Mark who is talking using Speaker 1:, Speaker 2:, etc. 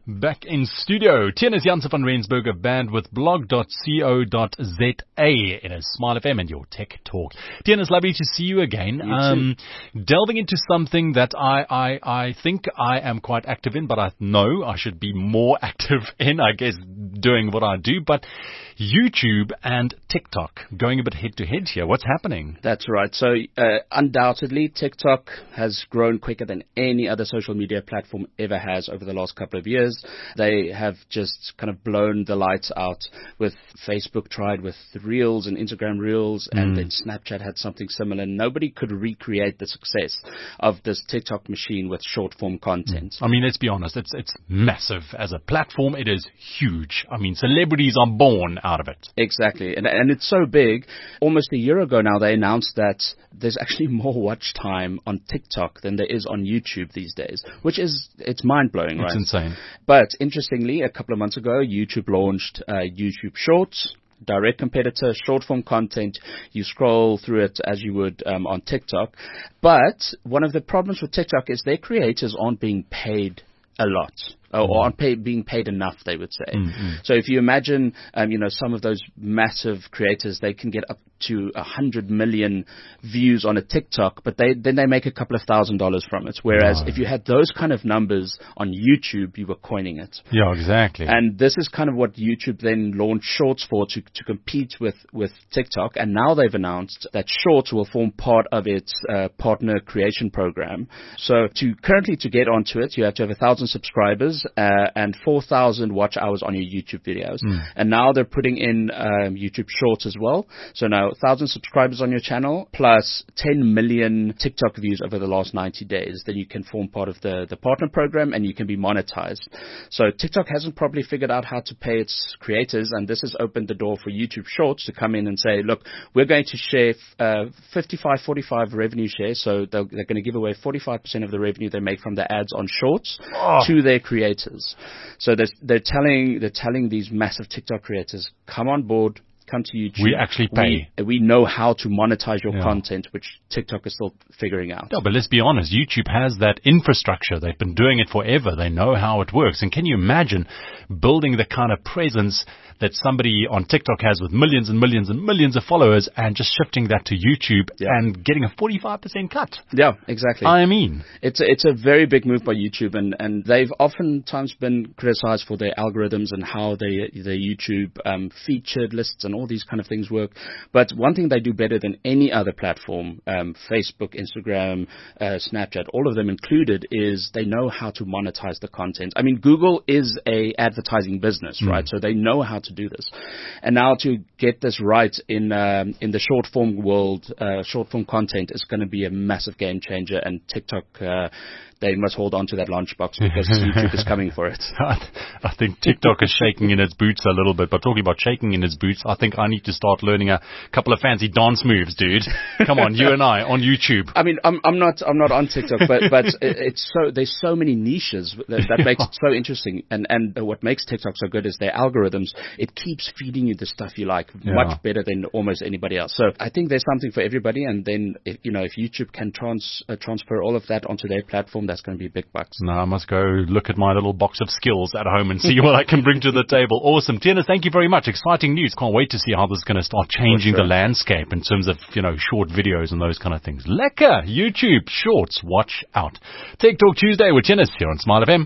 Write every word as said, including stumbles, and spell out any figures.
Speaker 1: Back in studio, Tienus Jansen van Rensburg of bandwidth blog dot co dot za. It is Smile F M and your Tech Talk. Tienus, lovely to see you again.
Speaker 2: You
Speaker 1: um, delving into something that I, I, I think I am quite active in, but I know I should be more active in, I guess, doing what I do. But YouTube and TikTok going a bit head to head here. What's happening?
Speaker 2: That's right. So uh, undoubtedly, TikTok has grown quicker than any other social media platform ever has over the last couple of years. They have just kind of blown the lights out with Facebook tried with Reels and Instagram Reels, and
Speaker 1: Mm.
Speaker 2: then Snapchat had something similar. Nobody could recreate the success of this TikTok machine with short form content.
Speaker 1: I mean, let's be honest. It's it's massive as a platform. It is huge. I mean, celebrities are born out of it.
Speaker 2: Exactly. And, and it's so big. Almost a year ago now, they announced that there's actually more watch time on TikTok than there is on YouTube these days, which is, it's mind-blowing, right?
Speaker 1: It's insane.
Speaker 2: But interestingly, a couple of months ago, YouTube launched uh, YouTube Shorts. Direct competitor, short form content. You scroll through it as you would um, on TikTok. But one of the problems with TikTok is their creators aren't being paid a lot. Or aren't pay, being paid enough, they would say.
Speaker 1: Mm-hmm.
Speaker 2: So if you imagine, um, you know, some of those massive creators, they can get up to a hundred million views on a TikTok, but they then they make a couple of thousand dollars from it. Whereas
Speaker 1: No.
Speaker 2: if you had those kind of numbers on YouTube, you were coining it.
Speaker 1: Yeah, exactly.
Speaker 2: And this is kind of what YouTube then launched Shorts for, to, to compete with, with TikTok. And now they've announced that Shorts will form part of its uh, partner creation program. So to currently to get onto it, you have to have a thousand subscribers uh, and four thousand watch hours on your YouTube videos.
Speaker 1: Mm.
Speaker 2: And now they're putting in um, YouTube Shorts as well. So now one thousand subscribers on your channel plus ten million TikTok views over the last ninety days. Then you can form part of the, the partner program and you can be monetized. So TikTok hasn't probably figured out how to pay its creators, and this has opened the door for YouTube Shorts to come in and say, look, we're going to share uh, fifty-five forty-five revenue share. So they're, they're going to give away forty-five percent of the revenue they make from the ads on Shorts
Speaker 1: Oh.
Speaker 2: to their creators. So they're, they're telling they're telling these massive TikTok creators, come on board, come to YouTube.
Speaker 1: We actually pay.
Speaker 2: We, we know how to monetize your
Speaker 1: Yeah.
Speaker 2: content, which TikTok is still figuring out.
Speaker 1: No, but let's be honest. YouTube has that infrastructure. They've been doing it forever. They know how it works. And can you imagine building the kind of presence that somebody on TikTok has with millions and millions and millions of followers and just shifting that to YouTube
Speaker 2: Yeah.
Speaker 1: and getting a forty-five percent cut?
Speaker 2: Yeah, exactly.
Speaker 1: I mean,
Speaker 2: It's a, it's a very big move by YouTube, and, and they've oftentimes been criticized for their algorithms and how they, their YouTube um, featured lists and all these kind of things work. But one thing they do better than any other platform, um, Facebook, Instagram, uh, Snapchat, all of them included, is they know how to monetize the content. I mean, Google is a advertising business, right? So they know how to do this. And now to get this right in um, in the short form world, uh, short form content is going to be a massive game changer, and TikTok, uh, they must hold on to that lunchbox because YouTube is coming for it.
Speaker 1: I think TikTok is shaking in its boots a little bit. But talking about shaking in its boots, I think I need to start learning a couple of fancy dance moves, dude. Come on, you and I on YouTube.
Speaker 2: I mean, I'm, I'm not, I'm not on TikTok, but, but it, it's so, there's so many niches that, that makes it so interesting. And, and what makes TikTok so good is their algorithms. It keeps feeding you the stuff you like
Speaker 1: Yeah.
Speaker 2: much better than almost anybody else. So I think there's something for everybody. And then, if, you know, if YouTube can trans, uh, transfer all of that onto their platform, that's going to be big bucks.
Speaker 1: No, I must go look at my little box of skills at home and see what I can bring to the table. Awesome. Tienus, thank you very much. Exciting news. Can't wait to see how this is going to start changing
Speaker 2: sure.
Speaker 1: the landscape in terms of, you know, short videos and those kind of things. Lekker. YouTube Shorts. Watch out. Tech Talk Tuesday with Tienus here on Smile F M.